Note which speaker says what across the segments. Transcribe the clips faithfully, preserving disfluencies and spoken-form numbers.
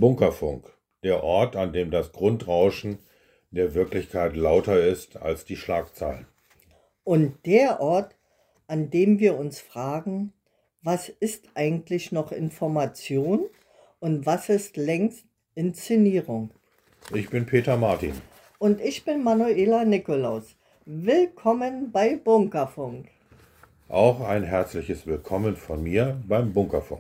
Speaker 1: Bunkerfunk, der Ort, an dem das Grundrauschen der Wirklichkeit lauter ist als die Schlagzeilen.
Speaker 2: Und der Ort, an dem wir uns fragen, was ist eigentlich noch Information und was ist längst Inszenierung?
Speaker 1: Ich bin Peter Martin.
Speaker 2: Und ich bin Manuela Nikolaus. Willkommen bei Bunkerfunk.
Speaker 1: Auch ein herzliches Willkommen von mir beim Bunkerfunk.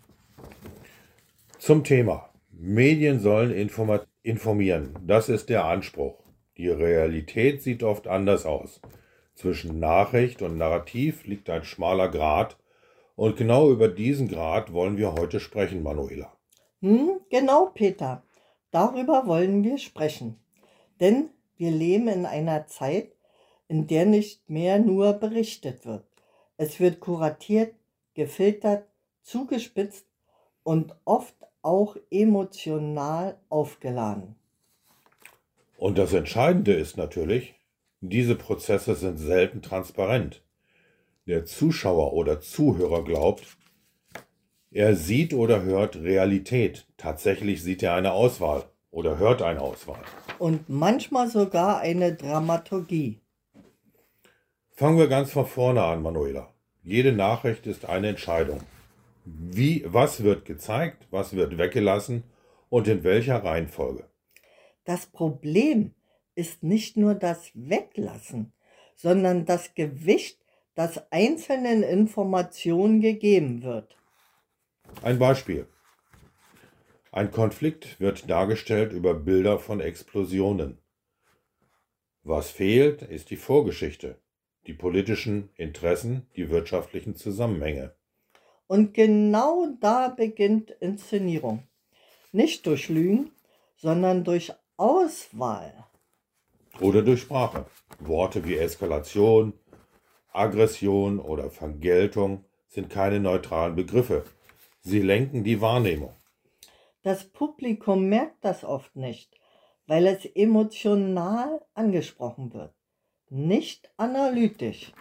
Speaker 1: Zum Thema: Medien sollen informa- informieren. Das ist der Anspruch. Die Realität sieht oft anders aus. Zwischen Nachricht und Narrativ liegt ein schmaler Grat. Und genau über diesen Grat wollen wir heute sprechen, Manuela.
Speaker 2: Hm, genau, Peter. Darüber wollen wir sprechen. Denn wir leben in einer Zeit, in der nicht mehr nur berichtet wird. Es wird kuratiert, gefiltert, zugespitzt und oft auch emotional aufgeladen.
Speaker 1: Und das Entscheidende ist natürlich, diese Prozesse sind selten transparent. Der Zuschauer oder Zuhörer glaubt, er sieht oder hört Realität. Tatsächlich sieht er eine Auswahl oder hört eine Auswahl.
Speaker 2: Und manchmal sogar eine Dramaturgie.
Speaker 1: Fangen wir ganz von vorne an, Manuela. Jede Nachricht ist eine Entscheidung. Wie, was wird gezeigt, was wird weggelassen und in welcher Reihenfolge?
Speaker 2: Das Problem ist nicht nur das Weglassen, sondern das Gewicht, das einzelnen Informationen gegeben wird.
Speaker 1: Ein Beispiel. Ein Konflikt wird dargestellt über Bilder von Explosionen. Was fehlt, ist die Vorgeschichte, die politischen Interessen, die wirtschaftlichen Zusammenhänge.
Speaker 2: Und genau da beginnt Inszenierung. Nicht durch Lügen, sondern durch Auswahl.
Speaker 1: Oder durch Sprache. Worte wie Eskalation, Aggression oder Vergeltung sind keine neutralen Begriffe. Sie lenken die Wahrnehmung.
Speaker 2: Das Publikum merkt das oft nicht, weil es emotional angesprochen wird, nicht analytisch.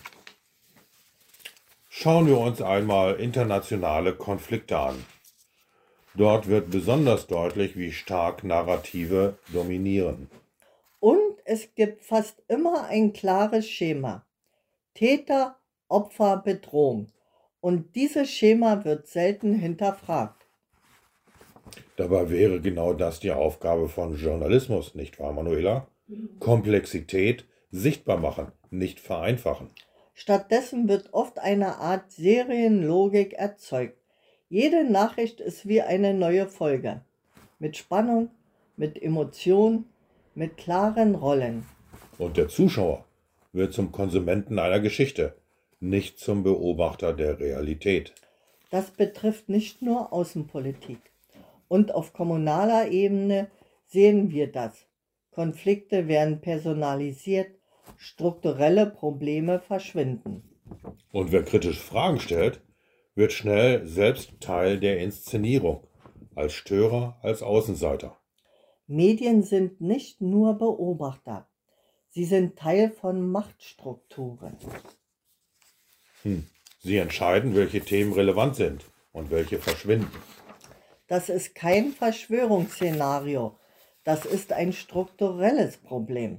Speaker 1: Schauen wir uns einmal internationale Konflikte an. Dort wird besonders deutlich, wie stark Narrative dominieren.
Speaker 2: Und es gibt fast immer ein klares Schema. Täter, Opfer, Bedrohung. Und dieses Schema wird selten hinterfragt.
Speaker 1: Dabei wäre genau das die Aufgabe von Journalismus, nicht wahr, Manuela? Komplexität sichtbar machen, nicht vereinfachen.
Speaker 2: Stattdessen wird oft eine Art Serienlogik erzeugt. Jede Nachricht ist wie eine neue Folge. Mit Spannung, mit Emotion, mit klaren Rollen.
Speaker 1: Und der Zuschauer wird zum Konsumenten einer Geschichte, nicht zum Beobachter der Realität.
Speaker 2: Das betrifft nicht nur Außenpolitik. Und auf kommunaler Ebene sehen wir das. Konflikte werden personalisiert, strukturelle Probleme verschwinden.
Speaker 1: Und wer kritisch Fragen stellt, wird schnell selbst Teil der Inszenierung, als Störer, als Außenseiter.
Speaker 2: Medien sind nicht nur Beobachter, sie sind Teil von Machtstrukturen.
Speaker 1: Hm. Sie entscheiden, welche Themen relevant sind und welche verschwinden.
Speaker 2: Das ist kein Verschwörungsszenario, das ist ein strukturelles Problem.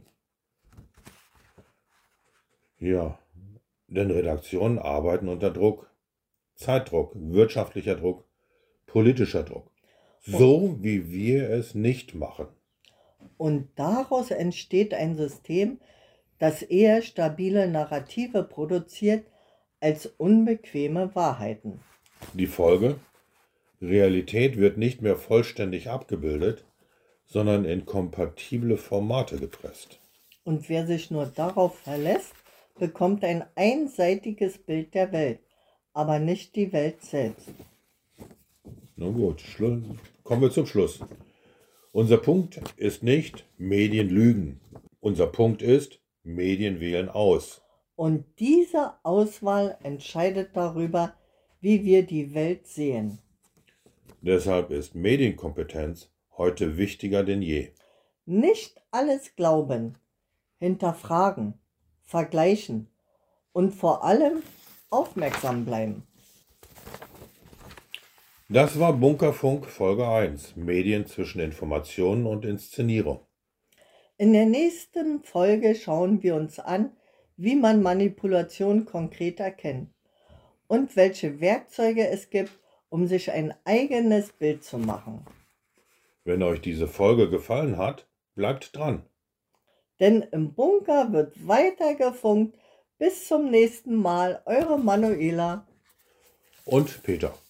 Speaker 1: Ja, denn Redaktionen arbeiten unter Druck. Zeitdruck, wirtschaftlicher Druck, politischer Druck. So wie wir es nicht machen.
Speaker 2: Und daraus entsteht ein System, das eher stabile Narrative produziert als unbequeme Wahrheiten.
Speaker 1: Die Folge? Realität wird nicht mehr vollständig abgebildet, sondern in kompatible Formate gepresst.
Speaker 2: Und wer sich nur darauf verlässt, bekommt ein einseitiges Bild der Welt, aber nicht die Welt selbst.
Speaker 1: Nun gut, kommen wir zum Schluss. Unser Punkt ist nicht, Medien lügen. Unser Punkt ist, Medien wählen aus.
Speaker 2: Und diese Auswahl entscheidet darüber, wie wir die Welt sehen.
Speaker 1: Deshalb ist Medienkompetenz heute wichtiger denn je.
Speaker 2: Nicht alles glauben, hinterfragen, vergleichen und vor allem aufmerksam bleiben.
Speaker 1: Das war Bunkerfunk Folge eins, Medien zwischen Informationen und Inszenierung.
Speaker 2: In der nächsten Folge schauen wir uns an, wie man Manipulation konkret erkennt und welche Werkzeuge es gibt, um sich ein eigenes Bild zu machen.
Speaker 1: Wenn euch diese Folge gefallen hat, bleibt dran.
Speaker 2: Denn im Bunker wird weiter gefunkt. Bis zum nächsten Mal, eure Manuela
Speaker 1: Und Peter.